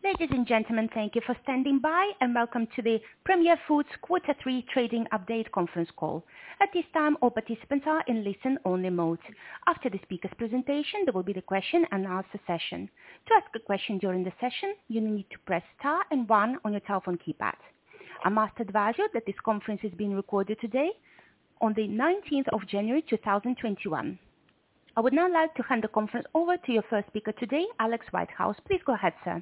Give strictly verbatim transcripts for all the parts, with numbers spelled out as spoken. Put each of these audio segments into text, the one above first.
Ladies and gentlemen, thank you for standing by, and welcome to the Premier Foods Quarter Three Trading Update conference call. At this time, all participants are in listen-only mode. After the speaker's presentation, there will be the question and answer session. To ask a question during the session, you need to press star and one on your telephone keypad. I must advise you that this conference is being recorded today, on the nineteenth of January two thousand twenty-one. I would now like to hand the conference over to your first speaker today, Alex Whitehouse. Please go ahead, sir.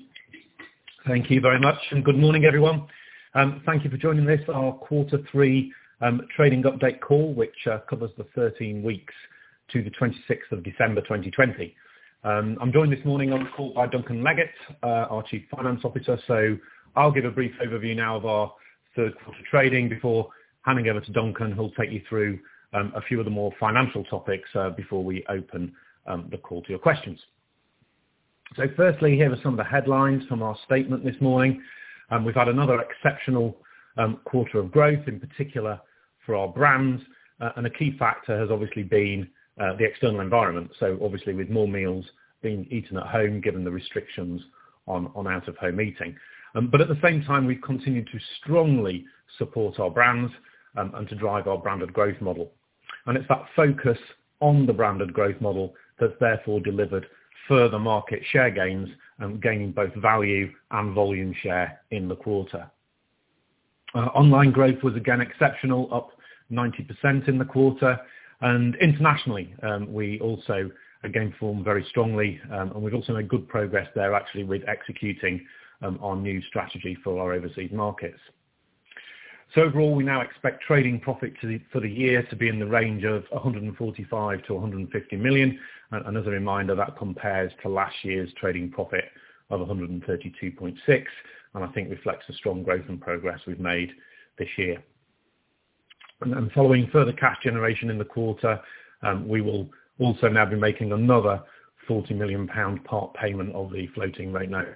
Thank you very much, and good morning, everyone. Um, thank you for joining this, our quarter three um, trading update call, which uh, covers the thirteen weeks to the twenty-sixth of December twenty twenty. Um, I'm joined this morning on the call by Duncan Leggett, uh, our Chief Finance Officer, so I'll give a brief overview now of our third quarter trading before handing over to Duncan, who'll take you through um, a few of the more financial topics uh, before we open um, the call to your questions. So firstly, here are some of the headlines from our statement this morning. Um, we've had another exceptional um, quarter of growth, in particular for our brands, uh, and a key factor has obviously been uh, the external environment. So obviously with more meals being eaten at home, given the restrictions on, on out-of-home eating. Um, but at the same time, we've continued to strongly support our brands um, and to drive our branded growth model. And it's that focus on the branded growth model that's therefore delivered further market share gains and gaining both value and volume share in the quarter. Uh, online growth was again exceptional, up ninety percent in the quarter, and internationally um, we also again performed very strongly, um, and we've also made good progress there actually with executing um, our new strategy for our overseas markets. So overall, we now expect trading profit to the, for the year to be in the range of one hundred forty-five to one hundred fifty million. And, and as a reminder, that compares to last year's trading profit of one hundred thirty-two point six, and I think reflects the strong growth and progress we've made this year. And, and following further cash generation in the quarter, um, we will also now be making another forty million pounds part payment of the floating rate note.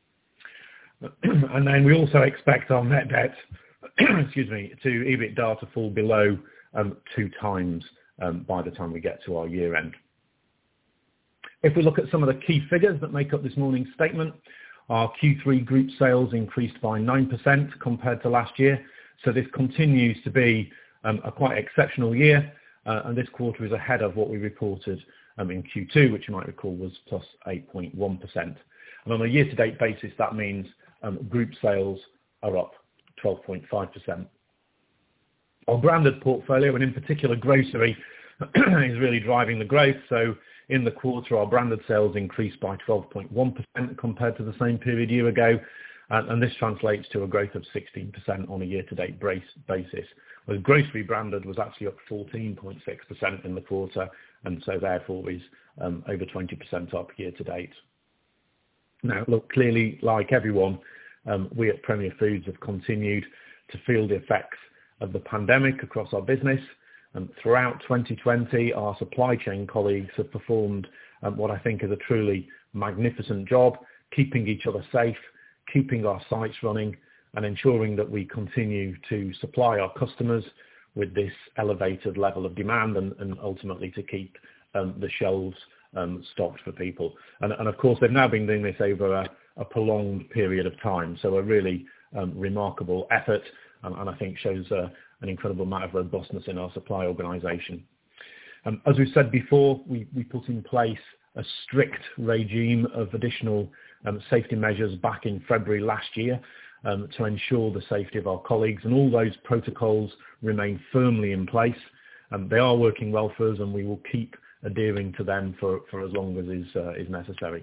And then we also expect our net debt excuse me, to EBITDA to fall below um, two times um, by the time we get to our year end. If we look at some of the key figures that make up this morning's statement, our Q three group sales increased by nine percent compared to last year. So this continues to be um, a quite exceptional year, uh, and this quarter is ahead of what we reported um, in Q two, which you might recall was plus eight point one percent. And on a year-to-date basis, that means um, group sales are up twelve point five percent. Our branded portfolio, and in particular grocery, is really driving the growth. So in the quarter, our branded sales increased by twelve point one percent compared to the same period a year ago. And, and this translates to a growth of sixteen percent on a year-to-date basis. Whereas grocery branded was actually up fourteen point six percent in the quarter, and so therefore is um, over twenty percent up year-to-date. Now, look, clearly, like everyone, Um, we at Premier Foods have continued to feel the effects of the pandemic across our business. And throughout twenty twenty, our supply chain colleagues have performed um, what I think is a truly magnificent job, keeping each other safe, keeping our sites running, and ensuring that we continue to supply our customers with this elevated level of demand and, and ultimately to keep um, the shelves um, stocked for people. And, and of course, they've now been doing this over a a prolonged period of time. So a really um, remarkable effort, um, and I think shows uh, an incredible amount of robustness in our supply organisation. Um, as we've said before, we, we put in place a strict regime of additional um, safety measures back in February last year um, to ensure the safety of our colleagues, and all those protocols remain firmly in place. Um, they are working well for us, and we will keep adhering to them for, for as long as is, uh, is necessary.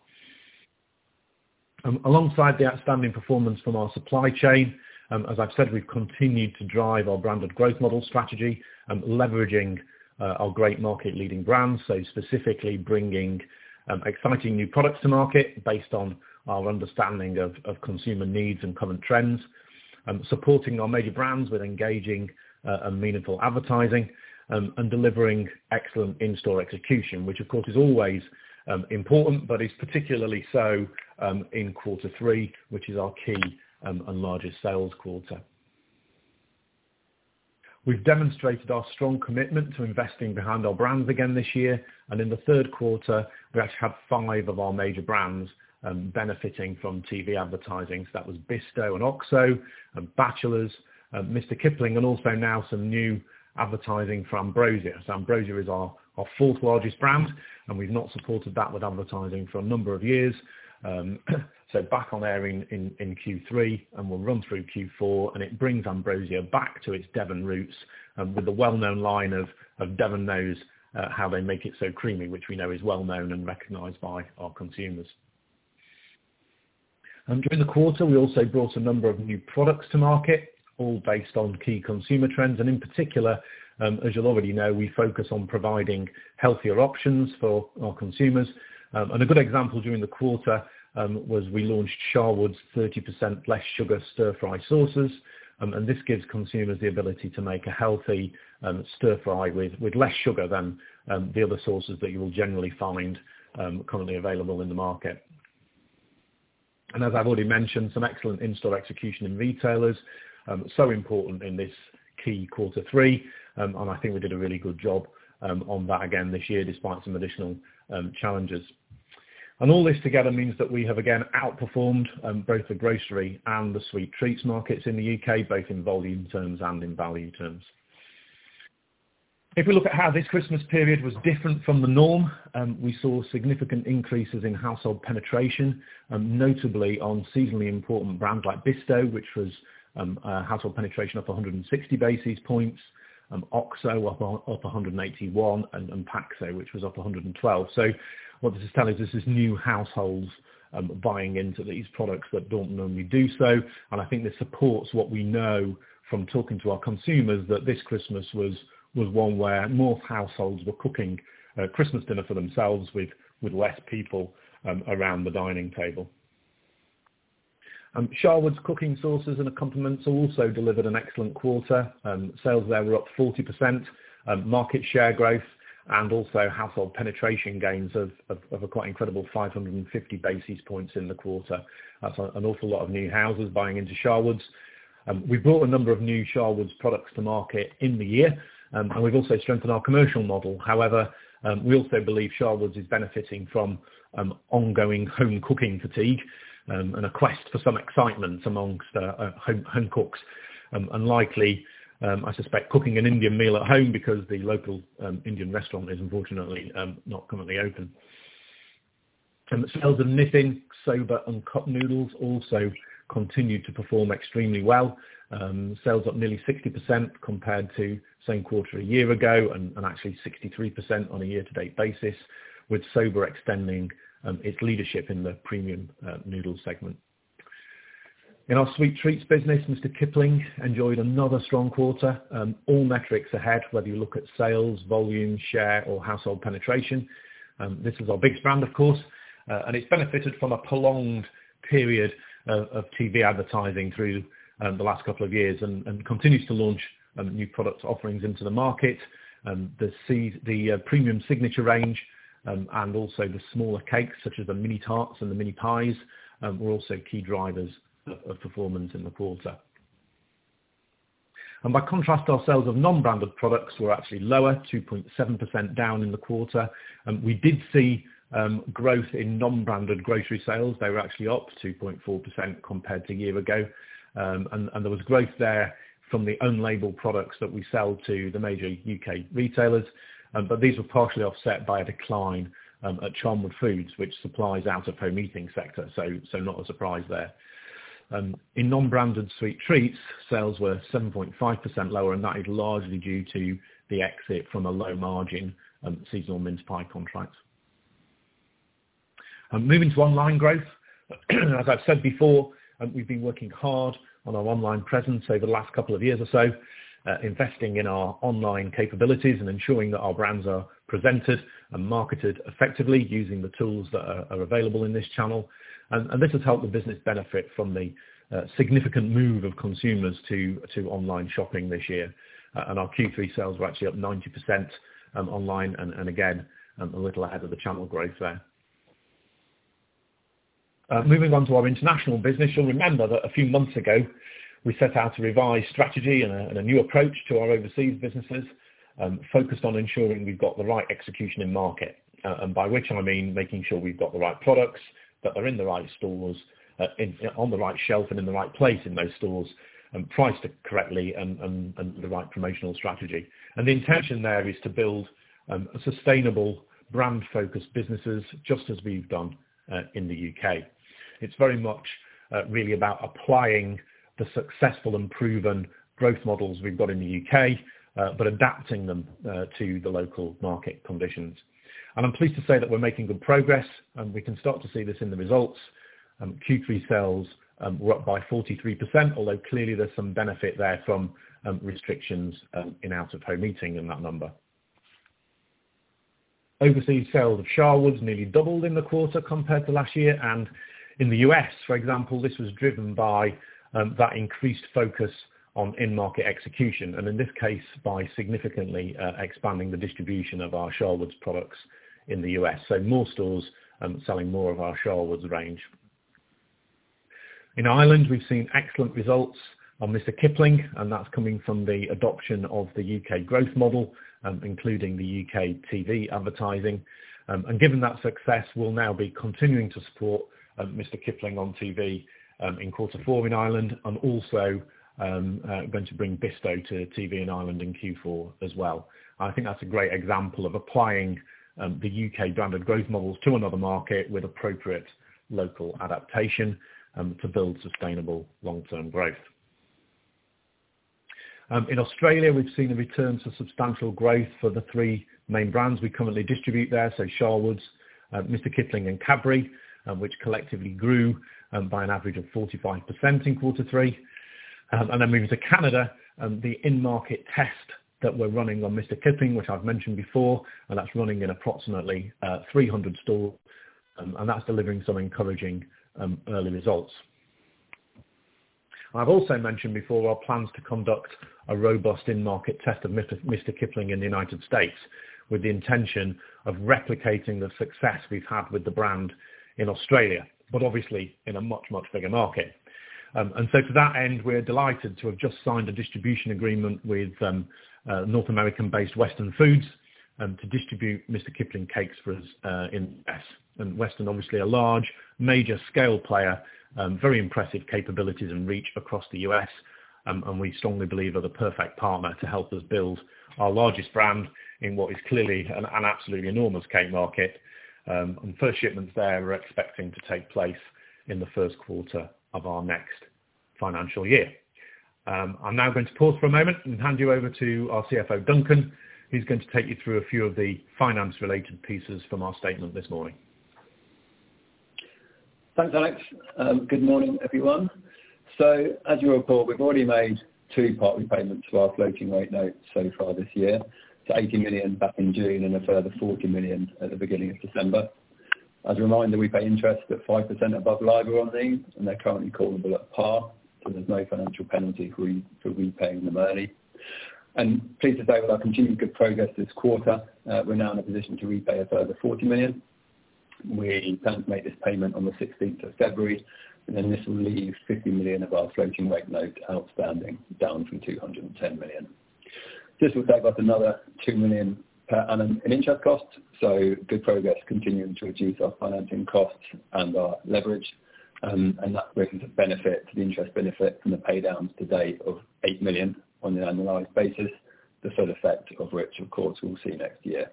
Um, alongside the outstanding performance from our supply chain, um, as I've said, we've continued to drive our branded growth model strategy, um, leveraging uh, our great market-leading brands, so specifically bringing um, exciting new products to market based on our understanding of, of consumer needs and current trends, um, supporting our major brands with engaging uh, and meaningful advertising, um, and delivering excellent in-store execution, which of course is always Um, important, but is particularly so um, in quarter three, which is our key um, and largest sales quarter. We've demonstrated our strong commitment to investing behind our brands again this year, and in the third quarter, we actually had five of our major brands um, benefiting from T V advertising. So that was Bisto and Oxo, and Bachelors, um, Mister Kipling, and also now some new advertising for Ambrosia. So Ambrosia is our, our fourth largest brand, and we've not supported that with advertising for a number of years. Um, so back on air in, in, in Q three, and we'll run through Q four, and it brings Ambrosia back to its Devon roots, um, with the well-known line of, of Devon knows uh, how they make it so creamy, which we know is well known and recognised by our consumers. And during the quarter, we also brought a number of new products to market, all based on key consumer trends, and in particular, um, as you'll already know, we focus on providing healthier options for our consumers. Um, and a good example during the quarter um, was we launched Sharwood's thirty percent less sugar stir-fry sauces, um, and this gives consumers the ability to make a healthy um, stir-fry with, with less sugar than um, the other sauces that you will generally find um, currently available in the market. And as I've already mentioned, some excellent in-store execution in retailers, um, so important in this key quarter three, um, and I think we did a really good job um, on that again this year, despite some additional um, challenges. And all this together means that we have again outperformed um, both the grocery and the sweet treats markets in the U K, both in volume terms and in value terms. If we look at how this Christmas period was different from the norm, um, we saw significant increases in household penetration, um, notably on seasonally important brands like Bisto, which was um, uh, household penetration up one hundred sixty basis points, um, Oxo up, up one hundred eighty-one, and, and Paxo, which was up one hundred twelve. So what this is telling us is this new households um, buying into these products that don't normally do so, and I think this supports what we know from talking to our consumers, that this Christmas was was one where more households were cooking uh, Christmas dinner for themselves with, with less people um, around the dining table. Um, Sharwood's cooking sauces and accompaniments also delivered an excellent quarter. Um, sales there were up forty percent, um, market share growth, and also household penetration gains of, of, of a quite incredible five hundred fifty basis points in the quarter. That's a, an awful lot of new houses buying into Sharwood's. Um, we brought a number of new Sharwood's products to market in the year, um, and we've also strengthened our commercial model. However, um, we also believe Sharwood's is benefiting from um, ongoing home cooking fatigue um, and a quest for some excitement amongst uh, uh, home, home cooks, um, and likely, um, I suspect, cooking an Indian meal at home because the local um, Indian restaurant is unfortunately um, not currently open. Um, sales of Nissin, Soba and cup noodles also continued to perform extremely well. Um, sales up nearly sixty percent compared to same quarter a year ago, and, and actually sixty-three percent on a year-to-date basis, with Soba extending um, its leadership in the premium uh, noodle segment. In our sweet treats business, Mister Kipling enjoyed another strong quarter. Um, all metrics ahead, whether you look at sales, volume, share or household penetration. Um, this is our biggest brand, of course, uh, and it's benefited from a prolonged period of, of T V advertising through um, the last couple of years, and, and continues to launch um, new product offerings into the market. Um, the C, the uh, premium signature range um, and also the smaller cakes such as the mini tarts and the mini pies um, were also key drivers of, of performance in the quarter. And by contrast, our sales of non-branded products were actually lower, two point seven percent down in the quarter. Um, we did see um, growth in non-branded grocery sales. They were actually up two point four percent compared to a year ago. Um, and, and there was growth there from the own label products that we sell to the major U K retailers. Um, but these were partially offset by a decline um, at Charnwood Foods, which supplies out-of-home eating sector. So, so not a surprise there. Um, in non-branded sweet treats, sales were seven point five percent lower, and that is largely due to the exit from a low-margin um, seasonal mince pie contract. Um, moving to online growth, as I've said before, um, we've been working hard on our online presence over the last couple of years or so, uh, investing in our online capabilities and ensuring that our brands are presented and marketed effectively using the tools that are, are available in this channel. And, and this has helped the business benefit from the uh, significant move of consumers to, to online shopping this year. Uh, and our Q three sales were actually up ninety percent um, online, and, and again, um, a little ahead of the channel growth there. Uh, moving on to our international business, you'll remember that a few months ago, we set out a revised strategy and a, and a new approach to our overseas businesses, um, focused on ensuring we've got the right execution in market, uh, and by which I mean making sure we've got the right products, that they're in the right stores, uh, in, on the right shelf and in the right place in those stores, and priced correctly and, and, and the right promotional strategy. And the intention there is to build um, a sustainable, brand-focused businesses, just as we've done uh, in the U K. It's very much uh, really about applying the successful and proven growth models we've got in the U K, uh, but adapting them uh, to the local market conditions. And I'm pleased to say that we're making good progress, and we can start to see this in the results. Um, Q three sales um, were up by forty-three percent, although clearly there's some benefit there from um, restrictions um, in out-of-home eating in that number. Overseas sales of Sharwood's nearly doubled in the quarter compared to last year, and in the U S, for example, this was driven by um, that increased focus on in-market execution, and in this case by significantly uh, expanding the distribution of our Sharwood's products in the U S. So more stores um, selling more of our Sharwood's range. In Ireland, we've seen excellent results on Mister Kipling, and that's coming from the adoption of the U K growth model, um, including the U K T V advertising. Um, and given that success, we'll now be continuing to support um, Mister Kipling on T V um, in quarter four in Ireland, and also um, uh, going to bring Bisto to T V in Ireland in Q four as well. I think that's a great example of applying um, the U K branded growth models to another market with appropriate local adaptation um, to build sustainable long-term growth. Um, in Australia, we've seen a return to substantial growth for the three main brands we currently distribute there, so Sharwood's, uh, Mister Kipling and Cadbury, um, which collectively grew um, by an average of forty-five percent in quarter three. Um, and then moving to Canada, um, the in-market test that we're running on Mister Kipling, which I've mentioned before, and that's running in approximately uh, three hundred stores, um, and that's delivering some encouraging um, early results. I've also mentioned before our plans to conduct a robust in-market test of Mister Kipling in the United States, with the intention of replicating the success we've had with the brand in Australia, but obviously in a much, much bigger market. Um, and so to that end, we're delighted to have just signed a distribution agreement with um, uh, North American-based Western Foods um, to distribute Mister Kipling cakes for us uh, in the U S. And Western, obviously a large, major scale player, um, very impressive capabilities and reach across the U S. Um, and we strongly believe are the perfect partner to help us build our largest brand in what is clearly an, an absolutely enormous cake market. Um, and first shipments there are expecting to take place in the first quarter of our next financial year. Um, I'm now going to pause for a moment and hand you over to our C F O, Duncan, who's going to take you through a few of the finance-related pieces from our statement this morning. Thanks, Alex. Um, good morning, everyone. So, as you recall, we've already made two part repayments to our floating rate notes so far this year, so eighty million back in June and a further forty million at the beginning of December. As a reminder, we pay interest at five percent above LIBOR on these, and they're currently callable at par, so there's no financial penalty for, re- for repaying them early. And pleased to say, with our continued good progress this quarter, uh, we're now in a position to repay a further forty million. We plan to make this payment on the sixteenth of February, and then this will leave fifty million of our floating rate note outstanding, down from two hundred ten million. This will save us another two million per annum in interest costs, so good progress continuing to reduce our financing costs and our leverage, um, and that brings a benefit to the interest benefit from the pay downs to date of eight million on an annualised basis, the full effect of which, of course, we'll see next year.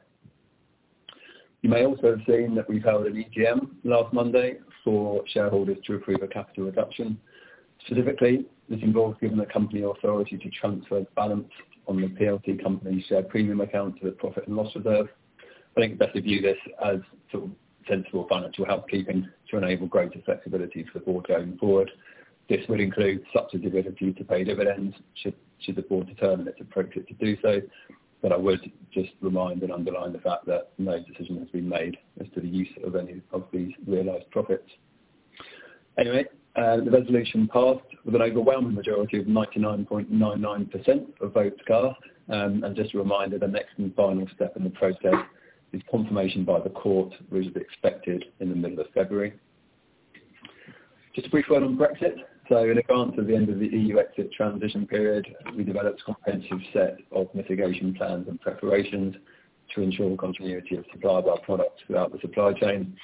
You may also have seen that we've held an E G M last Monday for shareholders to approve a capital reduction. Specifically, this involves giving the company authority to transfer the balance on the P L C company's share premium account to the profit and loss reserve. I think it's best to view this as sort of sensible financial housekeeping to enable greater flexibility for the board going forward. This would include such as the ability to pay dividends should, should the board determine it's appropriate to do so. But I would just remind and underline the fact that no decision has been made as to the use of any of these realised profits. Anyway, uh, the resolution passed with an overwhelming majority of ninety-nine point nine nine percent of votes cast. Um, and just a reminder, the next and final step in the process is confirmation by the court, which is expected in the middle of February. Just a brief word on Brexit. So in advance of the end of the E U exit transition period, we developed a comprehensive set of mitigation plans and preparations to ensure continuity of supply of our products throughout the supply chain.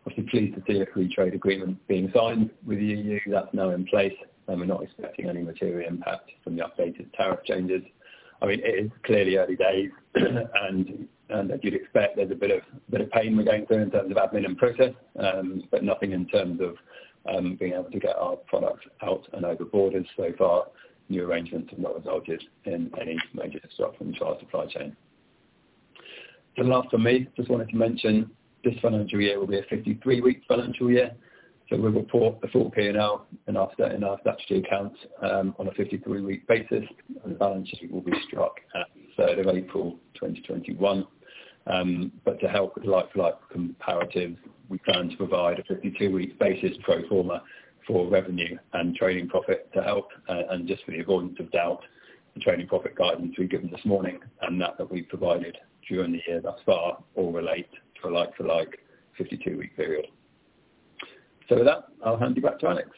obviously pleased to see a free trade agreement being signed with the E U. That's now in place, and we're not expecting any material impact from the updated tariff changes. I mean, it is clearly early days, and, and as you'd expect, there's a bit of bit of pain we're going through in terms of admin and process, um, but nothing in terms of um, being able to get our products out and over borders. So far, new arrangements have not resulted in any major disruption to our supply chain. So last for me, just wanted to mention this financial year will be a fifty-three week financial year. So we'll report the full P and L in our, in our statutory accounts um, on a fifty-three week basis, and the balance sheet will be struck at third of April twenty twenty-one. Um, but to help with like-for-like comparatives, we plan to provide a fifty-two week basis pro forma for revenue and trading profit to help, uh, and just for the avoidance of doubt, the trading profit guidance we've given this morning and that that we've provided during the year thus far all relate to a like-for-like fifty-two week period. So with that, I'll hand you back to Alex.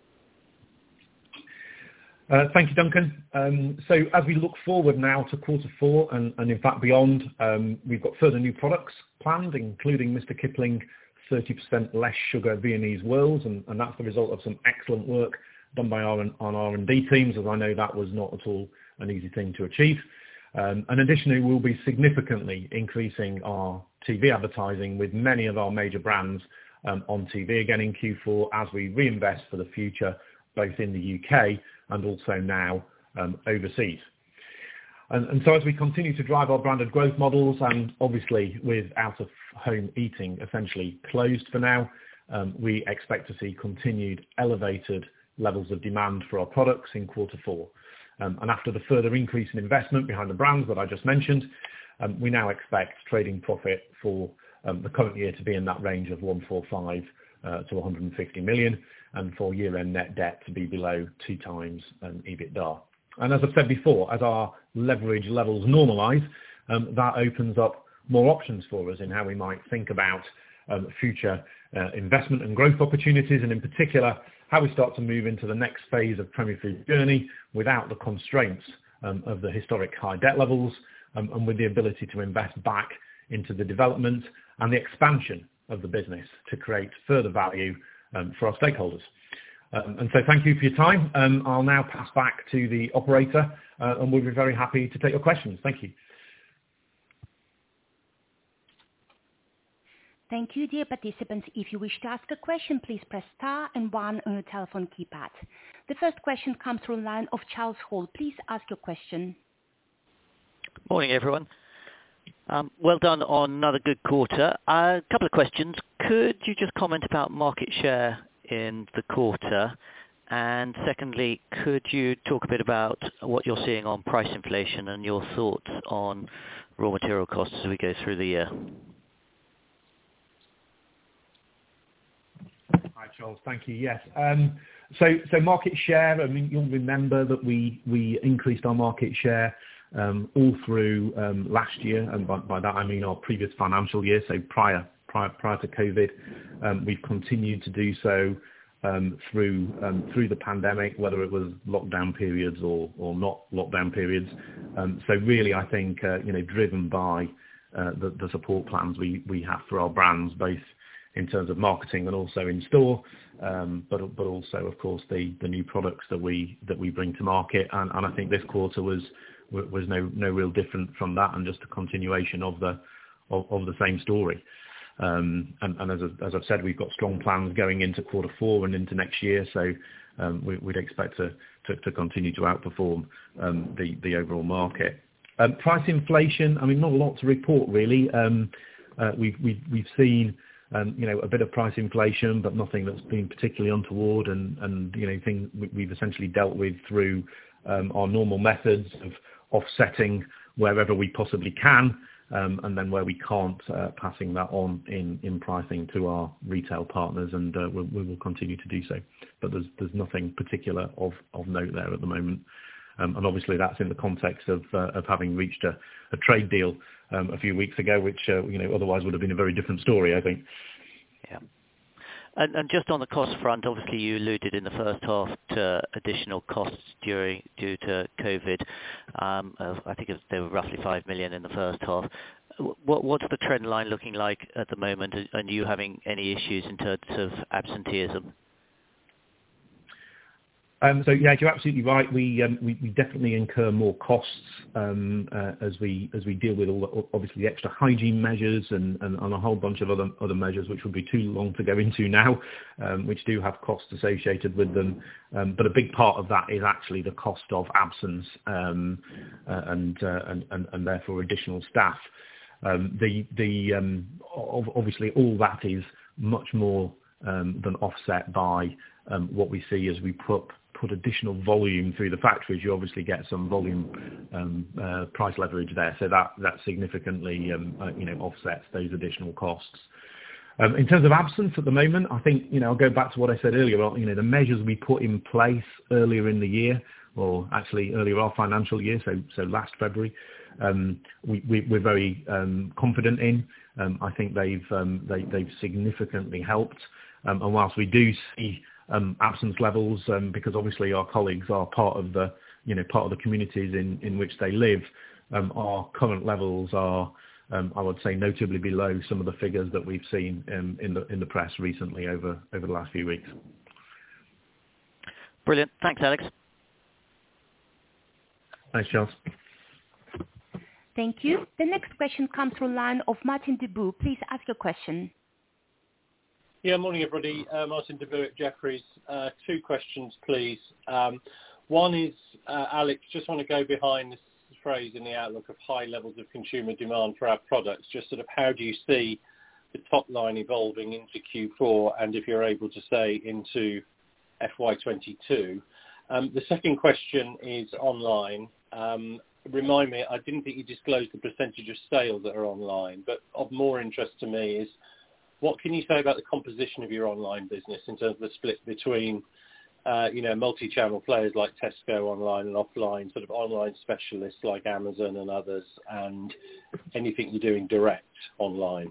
Uh, thank you, Duncan. Um, so as we look forward now to quarter four and, and in fact beyond, um, we've got further new products planned, including Mister Kipling thirty percent less sugar Viennese Whirls, and, and that's the result of some excellent work done by our on R and D teams, as I know that was not at all an easy thing to achieve. Um, and additionally, we'll be significantly increasing our T V advertising with many of our major brands um, on T V again in Q four as we reinvest for the future, both in the U K and also now um, overseas. And, and so as we continue to drive our branded growth models, and obviously with out-of-home eating essentially closed for now, um, we expect to see continued elevated levels of demand for our products in quarter four. Um, and after the further increase in investment behind the brands that I just mentioned, um, we now expect trading profit for um, the current year to be in that range of one hundred forty-five uh, to one hundred fifty million, and for year-end net debt to be below two times um, EBITDA. And as I've said before, as our leverage levels normalise, um, that opens up more options for us in how we might think about um, future uh, investment and growth opportunities, and in particular, how we start to move into the next phase of Premier Foods' journey without the constraints um, of the historic high debt levels, um, and with the ability to invest back into the development and the expansion of the business to create further value um, for our stakeholders. Um, and so thank you for your time. Um, I'll now pass back to the operator, uh, and we'll be very happy to take your questions. Thank you. Thank you, dear participants. If you wish to ask a question, please press star and one on your telephone keypad. The first question comes from the line of Charles Hall. Please ask your question. Morning, everyone. Um, well done on another good quarter. A uh, couple of questions. Could you just comment about market share in the quarter? And secondly, could you talk a bit about what you're seeing on price inflation and your thoughts on raw material costs as we go through the year? Hi, Charles. Thank you. Yes. Um, so, so market share, I mean, you'll remember that we, we increased our market share um, all through um, last year, and by, by that I mean our previous financial year, so prior prior, prior to COVID. Um, we've continued to do so um, through um, through the pandemic, whether it was lockdown periods or, or not lockdown periods. Um, so really, I think, uh, you know, driven by uh, the, the support plans we, we have for our brands, both in terms of marketing and also in store, um, but but also, of course, the, the new products that we that we bring to market. And, and I think this quarter was was no no real different from that, and just a continuation of the of, of the same story. Um, and, and as as I've said, we've got strong plans going into quarter four and into next year, so um, we, we'd expect to, to, to continue to outperform um, the the overall market. Um, price inflation, I mean, not a lot to report really. Um, uh, we've we've we've seen. Um, you know, a bit of price inflation, but nothing that's been particularly untoward, and, and you know, things we've essentially dealt with through um, our normal methods of offsetting wherever we possibly can, um, and then where we can't, uh, passing that on in, in pricing to our retail partners, and uh, we, we will continue to do so. But there's there's nothing particular of, of note there at the moment. Um, and obviously that's in the context of uh, of having reached a, a trade deal um, a few weeks ago, which uh, you know otherwise would have been a very different story, I think. Yeah. And, and just on the cost front, obviously you alluded in the first half to additional costs during due to COVID. Um, of, I think it was, they were roughly five million in the first half. what, what's the trend line looking like at the moment? And are you having any issues in terms of absenteeism? Um, so yeah, you're absolutely right. We um, we, we definitely incur more costs um, uh, as we as we deal with all the, obviously the extra hygiene measures and, and, and a whole bunch of other other measures, which would be too long to go into now, um, which do have costs associated with them. Um, but a big part of that is actually the cost of absence um, uh, and, uh, and and and therefore additional staff. Um, the the um, obviously all that is much more um, than offset by um, what we see as we put. put additional volume through the factories. You obviously get some volume um, uh, price leverage there, so that that significantly um, uh, you know offsets those additional costs. Um, in terms of absence at the moment, I think you know I'll go back to what I said earlier. You know the measures we put in place earlier in the year, or actually earlier our financial year, so so last February, um, we, we we're very um, confident in. Um, I think they've um, they, they've significantly helped, um, and whilst we do see Um, absence levels, um, because obviously our colleagues are part of the, you know, part of the communities in, in which they live. Um, our current levels are, um, I would say, notably below some of the figures that we've seen um, in the in the press recently over over the last few weeks. Brilliant. Thanks, Alex. Thanks, Charles. Thank you. The next question comes from line of Martin Deboo. Please ask your question. Yeah, morning everybody. Uh, Martin Deboo at Jefferies. Uh, two questions, please. Um, one is, uh, Alex, just want to go behind this phrase in the outlook of high levels of consumer demand for our products. Just sort of how do you see the top line evolving into Q four, and if you're able to say into F Y twenty-two. Um, the second question is online. Um, remind me, I didn't think you disclosed the percentage of sales that are online, but of more interest to me is, what can you say about the composition of your online business in terms of the split between, uh, you know, multi-channel players like Tesco online and offline, sort of online specialists like Amazon and others, and anything you're doing direct online?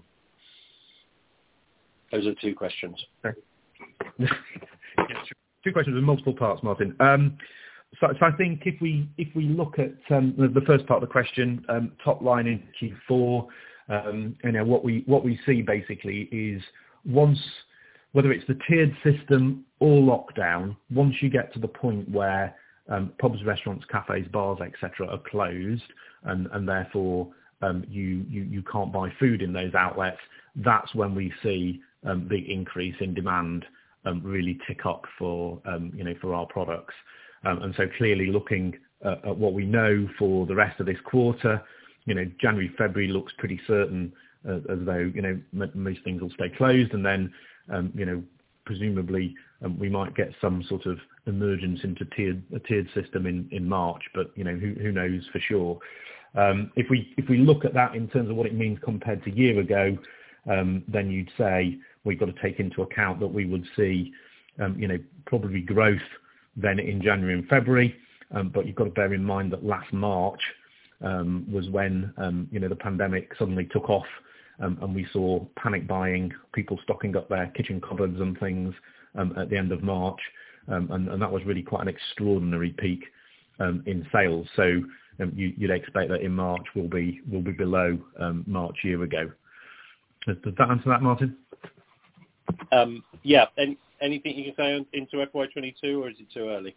Those are two questions. Yes, two questions with multiple parts, Martin. Um, so, so I think if we if we look at um, the, the first part of the question, um, top line in Q four. Um, you know, what we what we see basically is once, whether it's the tiered system or lockdown, once you get to the point where um, pubs, restaurants, cafes, bars, et cetera are closed, and, and therefore um, you, you you can't buy food in those outlets, that's when we see um, the increase in demand um, really tick up for um, you know for our products. Um, and so clearly looking uh, at what we know for the rest of this quarter. You know, January, February looks pretty certain uh, as though, you know, m- most things will stay closed. And then, um, you know, presumably um, we might get some sort of emergence into tiered, a tiered system in, in March. But, you know, who, who knows for sure. Um, if we if we look at that in terms of what it means compared to a year ago, um, then you'd say we've got to take into account that we would see, um, you know, probably growth then in January and February. Um, but you've got to bear in mind that last March, Um, was when um, you know the pandemic suddenly took off, um, and we saw panic buying, people stocking up their kitchen cupboards and things um, at the end of March, um, and, and that was really quite an extraordinary peak um, in sales. So um, you, you'd expect that in March we'll be will be below um, March year ago. Does, does that answer that, Martin? Um, yeah. And anything you can say on, into F Y twenty-two, or is it too early?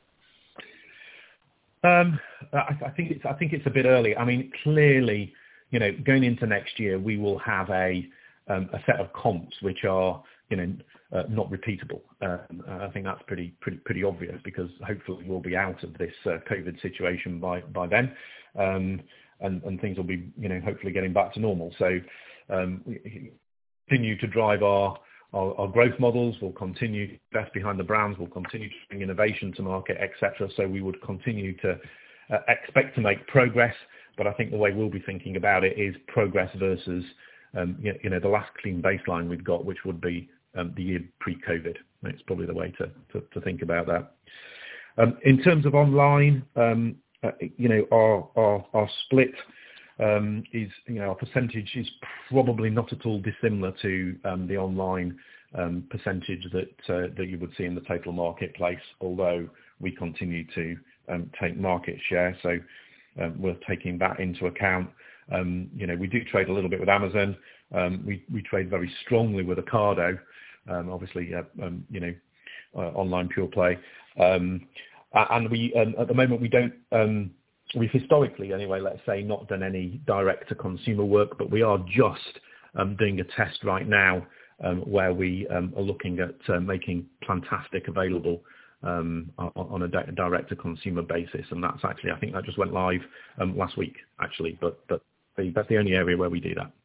Um, I, I think it's I think it's a bit early. I mean, clearly, you know, going into next year, we will have a um, a set of comps which are, you know, uh, not repeatable. Um, I think that's pretty pretty pretty obvious because hopefully we'll be out of this uh, COVID situation by by then, um, and and things will be, you know, hopefully getting back to normal. So um, we continue to drive our Our, our growth models, will continue to invest behind the brands, will continue to bring innovation to market, et cetera. So we would continue to uh, expect to make progress, but I think the way we'll be thinking about it is progress versus, um, you, know, you know, the last clean baseline we've got, which would be um, the year pre-COVID. It's probably the way to, to, to think about that. Um, in terms of online, um, uh, you know, our, our, our split Um, is, you know, our percentage is probably not at all dissimilar to um, the online um, percentage that uh, that you would see in the total marketplace, although we continue to um, take market share. So um, we're taking that into account. Um, you know, we do trade a little bit with Amazon. Um, we, we trade very strongly with Ocado, um, obviously, uh, um, you know, uh, online pure play. Um, and we, um, at the moment, we don't, um, we've historically, anyway, let's say, not done any direct-to-consumer work, but we are just um, doing a test right now um, where we um, are looking at uh, making Plantastic available um, on, on a di- direct-to-consumer basis. And that's actually, I think that just went live um, last week, actually, but, but the, that's the only area where we do that.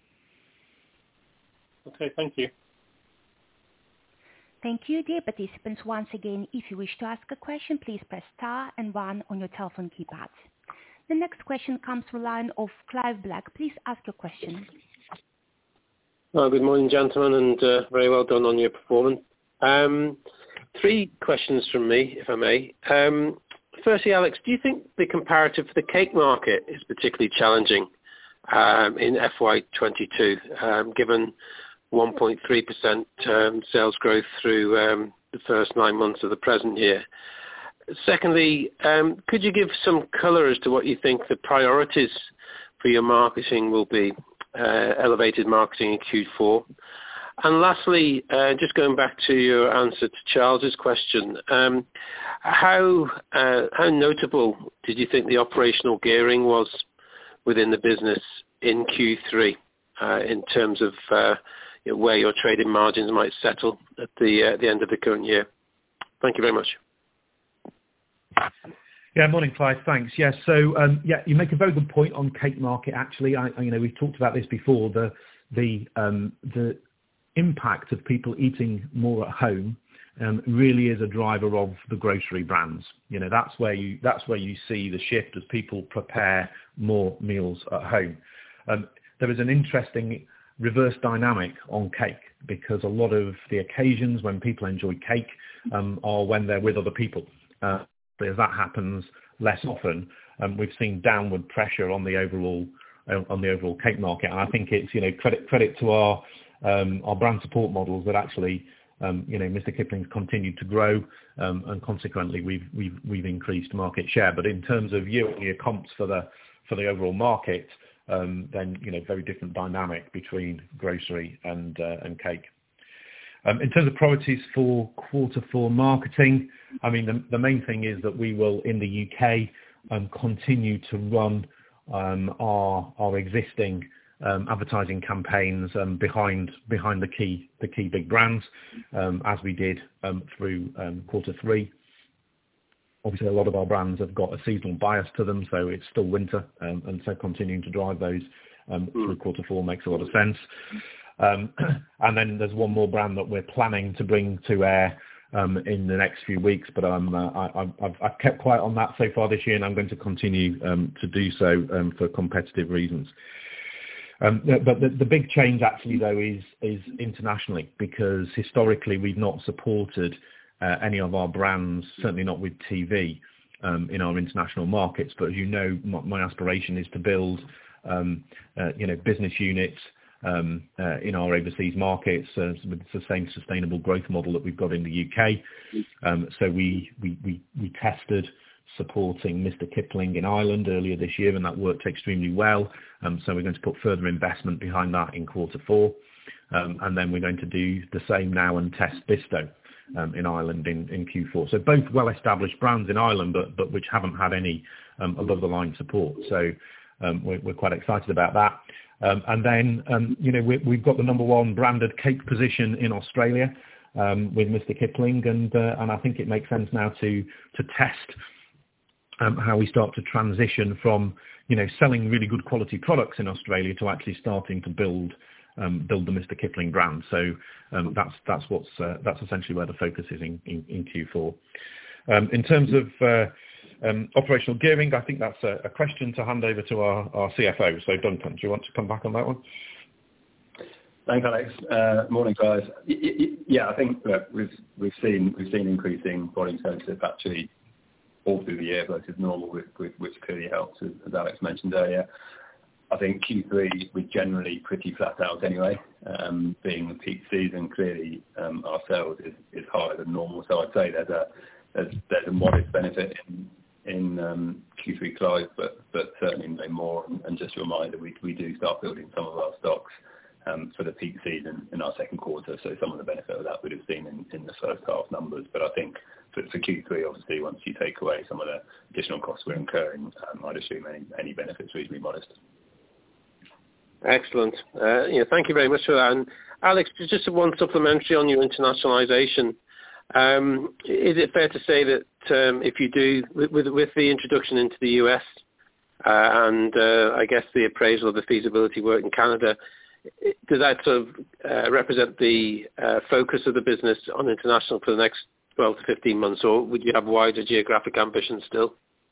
Okay, thank you. Thank you, dear participants. Once again, if you wish to ask a question, please press star and one on your telephone keypad. The next question comes from the line of Clive Black. Please ask your question. Well, good morning, gentlemen, and uh, very well done on your performance. Um, three questions from me, if I may. Um, firstly, Alex, do you think the comparative for the cake market is particularly challenging um, in F Y twenty-two, um, given one point three percent um, sales growth through um, the first nine months of the present year? Secondly, um, could you give some colour as to what you think the priorities for your marketing will be, uh, elevated marketing in Q four? And lastly, uh, just going back to your answer to Charles's question, um, how uh, how notable did you think the operational gearing was within the business in Q three uh, in terms of uh, you know, where your trading margins might settle at the uh, the end of the current year? Thank you very much. Yeah, morning, Clive. Thanks. Yeah, so um, yeah, you make a very good point on cake market. Actually, I, I you know we've talked about this before. The the um, the impact of people eating more at home um, really is a driver of the grocery brands. You know, that's where you that's where you see the shift as people prepare more meals at home. Um, there is an interesting reverse dynamic on cake because a lot of the occasions when people enjoy cake um, are when they're with other people. Uh, But as that happens less often, um, we've seen downward pressure on the overall uh, on the overall cake market. And I think it's you know credit credit to our um, our brand support models that actually um, you know Mister Kipling's continued to grow um, and consequently we've we've we've increased market share. But in terms of year-on-year comps for the for the overall market, um, then you know very different dynamic between grocery and uh, and cake. Um, in terms of priorities for quarter four marketing, I mean, the, the main thing is that we will, in the U K, um, continue to run um, our our existing um, advertising campaigns um, behind behind the key the key big brands, um, as we did um, through um, quarter three. Obviously, a lot of our brands have got a seasonal bias to them, so it's still winter, um, and so continuing to drive those um, through quarter four makes a lot of sense. Um, and then there's one more brand that we're planning to bring to air um, in the next few weeks, but I'm, uh, I, I've, I've kept quiet on that so far this year, and I'm going to continue um, to do so um, for competitive reasons. Um, but the, the big change actually, though, is, is internationally, because historically we've not supported uh, any of our brands, certainly not with T V, um, in our international markets. But as you know, my, my aspiration is to build, um, uh, you know, business units Um, uh, in our overseas markets uh, with the same sustainable growth model that we've got in the U K. Um, so we, we, we, we tested supporting Mister Kipling in Ireland earlier this year, and that worked extremely well. Um, so we're going to put further investment behind that in quarter four. Um, and then we're going to do the same now and test Bisto um, in Ireland in, in Q four. So both well-established brands in Ireland, but, but which haven't had any um, above-the-line support. So um, we're, we're quite excited about that. Um, and then, um, you know, we, we've got the number one branded cake position in Australia um, with Mister Kipling, and uh, and I think it makes sense now to to test um, how we start to transition from, you know, selling really good quality products in Australia to actually starting to build um, build the Mister Kipling brand. So um, that's that's what's uh, that's essentially where the focus is in, in, in Q four. Um, in terms of uh, Um, operational gearing, I think that's a, a question to hand over to our, our C F O. So Duncan, do you want to come back on that one? Thanks, Alex. Uh, morning, guys. Y- y- yeah, I think look, we've we've seen we've seen increasing volume sensitive actually all through the year versus normal, with, with, which clearly helps, as, as Alex mentioned earlier. I think Q three we're generally pretty flat out anyway, um, being the peak season. Clearly, um, our sales is, is higher than normal, so I'd say there's a there's, there's a modest benefit in in um, Q three, Clive, but but certainly no more. And just a reminder, we we do start building some of our stocks um, for the peak season in our second quarter. So some of the benefit of that we'd have seen in, in the first half numbers. But I think for, for Q three, obviously, once you take away some of the additional costs we're incurring, um, I'd assume any, any benefits reasonably modest. Excellent. Uh, yeah, thank you very much for that. And Alex, just one supplementary on your internationalisation. Um, is it fair to say that um, if you do, with, with, with the introduction into the U S uh, and uh, I guess the appraisal of the feasibility work in Canada, does that sort of uh, represent the uh, focus of the business on international for the next twelve to fifteen months, or would you have wider geographic ambitions still?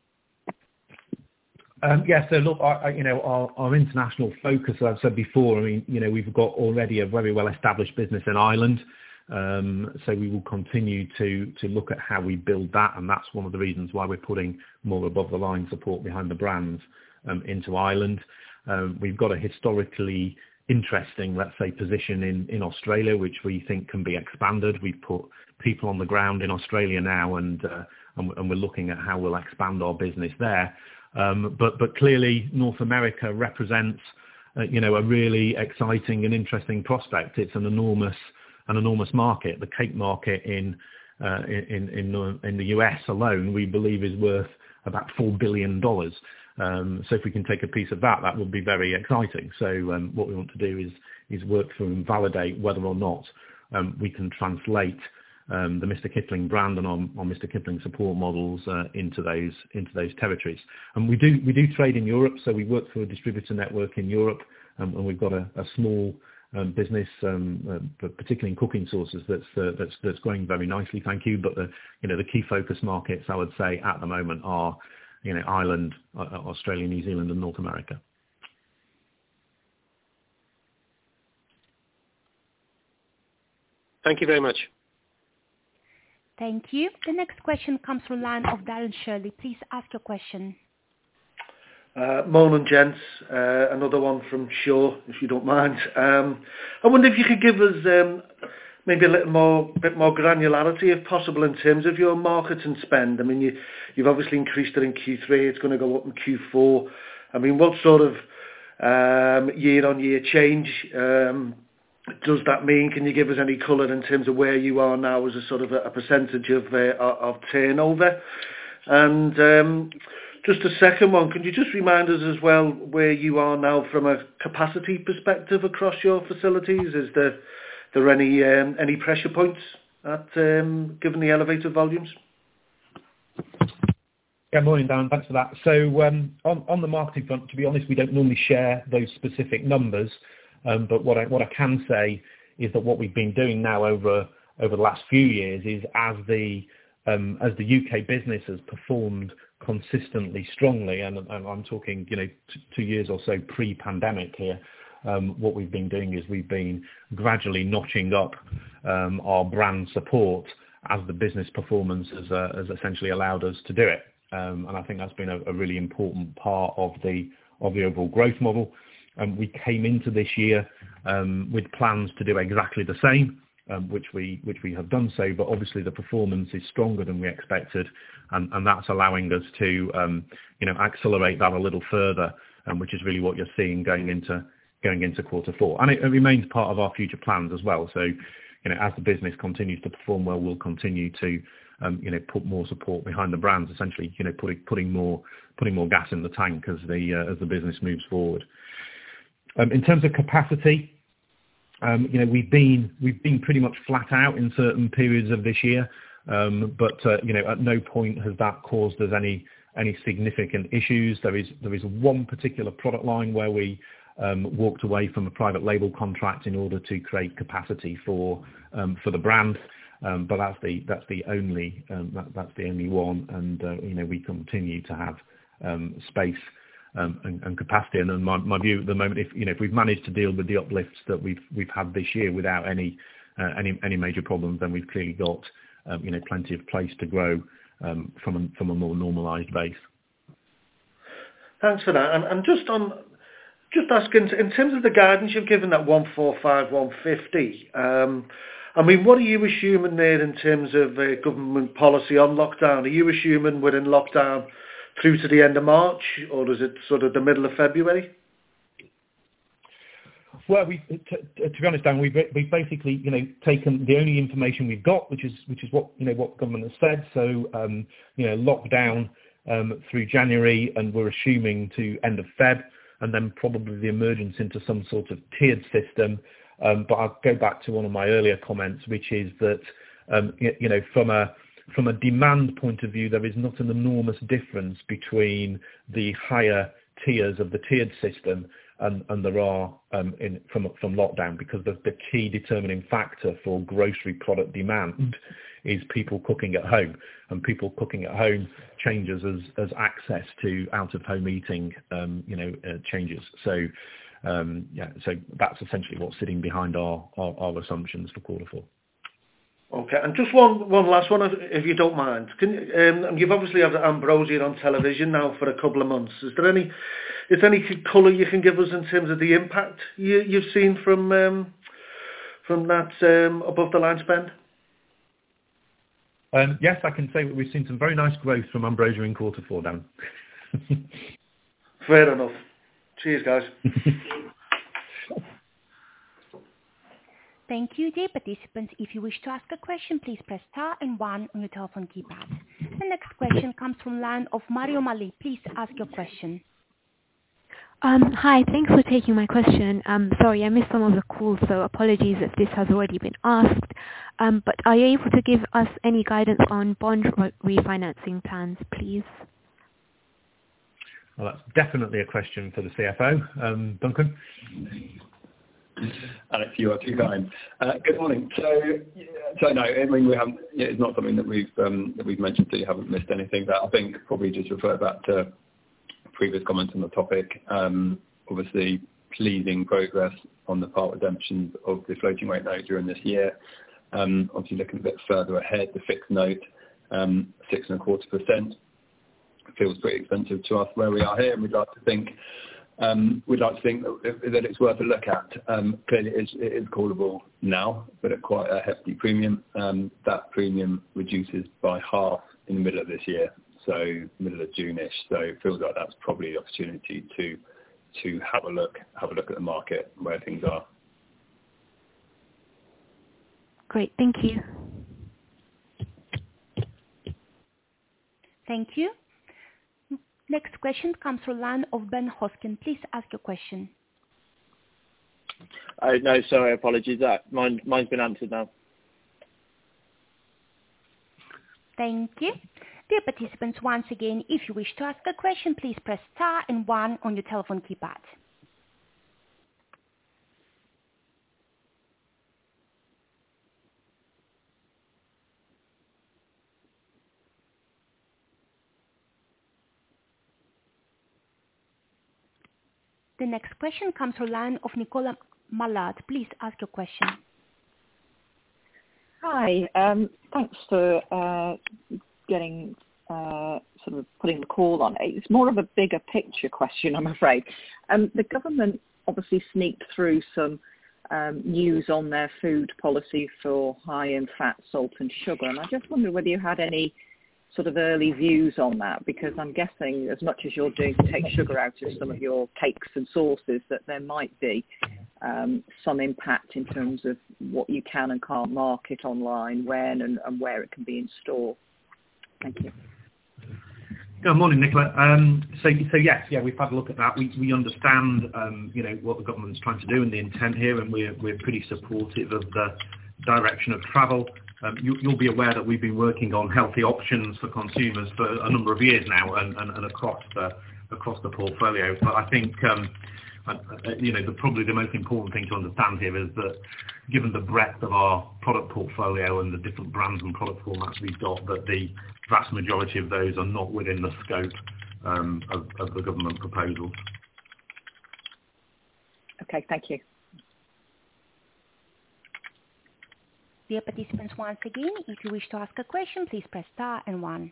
Um, yeah, so look, I, I, you know, our, our international focus, as I've said before, I mean, you know, we've got already a very well-established business in Ireland, um, so we will continue to to look at how we build that, and that's one of the reasons why we're putting more above-the-line support behind the brands um, into Ireland. Um, we've got a historically interesting, let's say, position in, in Australia, which we think can be expanded. We've put people on the ground in Australia now, and uh, and, and we're looking at how we'll expand our business there. Um, but but clearly North America represents uh, you know a really exciting and interesting prospect. It's an enormous an enormous market. The cake market in uh, in in in the U S alone, we believe, is worth about four billion dollars. Um, so if we can take a piece of that, that would be very exciting. So um, what we want to do is is work through and validate whether or not um, we can translate Um, the Mister Kipling brand and our, our Mister Kipling support models uh, into those into those territories. And we do we do trade in Europe, so we work through a distributor network in Europe, um, and we've got a, a small um, business, um, uh, but particularly in cooking sauces, that's uh, that's that's growing very nicely. Thank you. But the you know the key focus markets, I would say, at the moment are you know Ireland, uh, Australia, New Zealand, and North America. Thank you very much. Thank you. The next question comes from the line of Darren Shirley. Please ask your question. Uh, morning, gents. Uh, another one from Shaw, if you don't mind. Um, I wonder if you could give us um, maybe a little more, bit more granularity, if possible, in terms of your marketing spend. I mean, you, you've obviously increased it in Q three. It's going to go up in Q four. I mean, what sort of um, year-on-year change um, does that mean? Can you give us any colour in terms of where you are now as a sort of a, a percentage of uh, of turnover? And um, just a second one, can you just remind us as well where you are now from a capacity perspective across your facilities? Is there there any um, any pressure points at um, given the elevated volumes? Yeah, morning, Dan. Thanks for that. So um, on on the marketing front, to be honest, we don't normally share those specific numbers. Um, but what I what I can say is that what we've been doing now over over the last few years is as the um, as the U K business has performed consistently strongly, and, and I'm talking you know t- two years or so pre-pandemic here. Um, what we've been doing is we've been gradually notching up um, our brand support as the business performance has, uh, has essentially allowed us to do it, um, and I think that's been a, a really important part of the of the overall growth model. Um, we came into this year um, with plans to do exactly the same, um, which we which we have done so. But obviously, the performance is stronger than we expected, and, and that's allowing us to um, you know accelerate that a little further, um, which is really what you're seeing going into going into quarter four. And it, it remains part of our future plans as well. So, you know, as the business continues to perform well, we'll continue to um, you know put more support behind the brands. Essentially, you know, putting putting more putting more gas in the tank as the uh, as the business moves forward. Um, in terms of capacity, um, you know, we've been we've been pretty much flat out in certain periods of this year, um, but uh, you know, at no point has that caused us any any significant issues. There is there is one particular product line where we um, walked away from a private label contract in order to create capacity for um, for the brand, um, but that's the that's the only um, that, that's the only one, and uh, you know, we continue to have um, space. Um, and, and capacity, and then my, my view at the moment, if you know, if we've managed to deal with the uplifts that we've we've had this year without any uh, any any major problems, then we've clearly got um, you know plenty of place to grow um, from a, from a more normalised base. Thanks for that. And, and just on, just asking in terms of the guidance you've given, that one forty-five, one fifty. Um, I mean, what are you assuming there in terms of uh, government policy on lockdown? Are you assuming we're in lockdown through to the end of March, or is it sort of the middle of February? Well, we, to, to be honest, Dan, we've, we've basically, you know, taken the only information we've got, which is which is what you know what government has said. So, um, you know, lockdown um, through January, and we're assuming to end of Feb, and then probably the emergence into some sort of tiered system. Um, but I'll go back to one of my earlier comments, which is that, um, you, you know, from a from a demand point of view, there is not an enormous difference between the higher tiers of the tiered system and, and there are um, in, from from lockdown, because the, the key determining factor for grocery product demand is people cooking at home, and people cooking at home changes as, as access to out-of-home eating, um, you know, uh, changes. So, um, yeah, so that's essentially what's sitting behind our, our, our assumptions for quarter four. Okay, and just one one last one, if, if you don't mind. Can um, you've obviously had Ambrosia on television now for a couple of months. Is there any is there any colour you can give us in terms of the impact you, you've seen from um, from that um, above the line spend? Um, yes, I can say we've seen some very nice growth from Ambrosia in quarter four, Dan. Fair enough. Cheers, guys. Thank you, dear participants. If you wish to ask a question, please press star and one on your telephone keypad. The next question comes from line of Mario Mali. Please ask your question. Um, hi, thanks for taking my question. Um, sorry, I missed some of the call, so apologies if this has already been asked. Um, but are you able to give us any guidance on bond re- refinancing plans, please? Well, that's definitely a question for the C F O. Um, Duncan? Alex, you are too kind. Uh, good morning. So, so no, I mean we haven't. Yeah, it's not something that we've um, that we've mentioned, so you haven't missed anything. But I think probably just refer back to previous comments on the topic. Um, obviously, pleasing progress on the part redemptions of the floating rate note during this year. Um, obviously, looking a bit further ahead, the fixed note, um, six and a quarter percent, feels pretty expensive to us where we are here, and we'd like to think. Um, we'd like to think that, that it's worth a look at. Um, clearly, it is, it is callable now, but at quite a hefty premium. Um, that premium reduces by half in the middle of this year, so middle of June-ish. So it feels like that's probably the opportunity to to have a look, have a look at the market where things are. Great, thank you. Thank you. Next question comes from line of Ben Hoskin. Please ask your question. Oh, no, sorry, apologies. That mine, mine's been answered now. Thank you. Dear participants, once again, if you wish to ask a question, please press star and one on your telephone keypad. The next question comes from line of Nicola Mallard. Please ask your question. Hi. Um, thanks for uh, getting uh, sort of putting the call on it. It's more of a bigger picture question, I'm afraid. Um, the government obviously sneaked through some um, news on their food policy for high in fat, salt and sugar, and I just wondered whether you had any sort of early views on that, because I'm guessing as much as you're doing to take sugar out of some of your cakes and sauces, that there might be um, some impact in terms of what you can and can't market online, when and, and where it can be in store. Thank you. Good morning, Nicola. Um, so, so yes, yeah, we've had a look at that. We we understand, um, you know, what the government's trying to do and the intent here, and we're we're pretty supportive of the direction of travel. Um, you, you'll be aware that we've been working on healthy options for consumers for a number of years now, and, and, and across the across the portfolio. But I think, um, uh, you know, the, probably the most important thing to understand here is that, given the breadth of our product portfolio and the different brands and product formats we've got, that the vast majority of those are not within the scope um, of, of the government proposals. Okay, thank you. Dear participants, once again, if you wish to ask a question, please press star and one.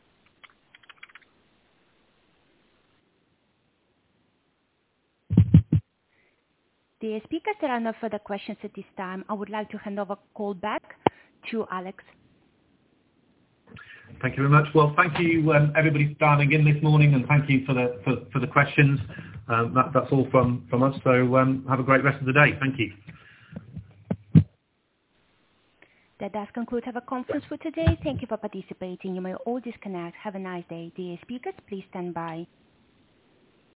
Dear speakers, there are no further questions at this time. I would like to hand over call back to Alex. Thank you very much. Well, thank you um, everybody for dialing in this morning, and thank you for the for, for the questions. Um, that, that's all from, from us. So um, have a great rest of the day. Thank you. That does conclude our conference for today. Thank you for participating. You may all disconnect. Have a nice day. Dear speakers, please stand by.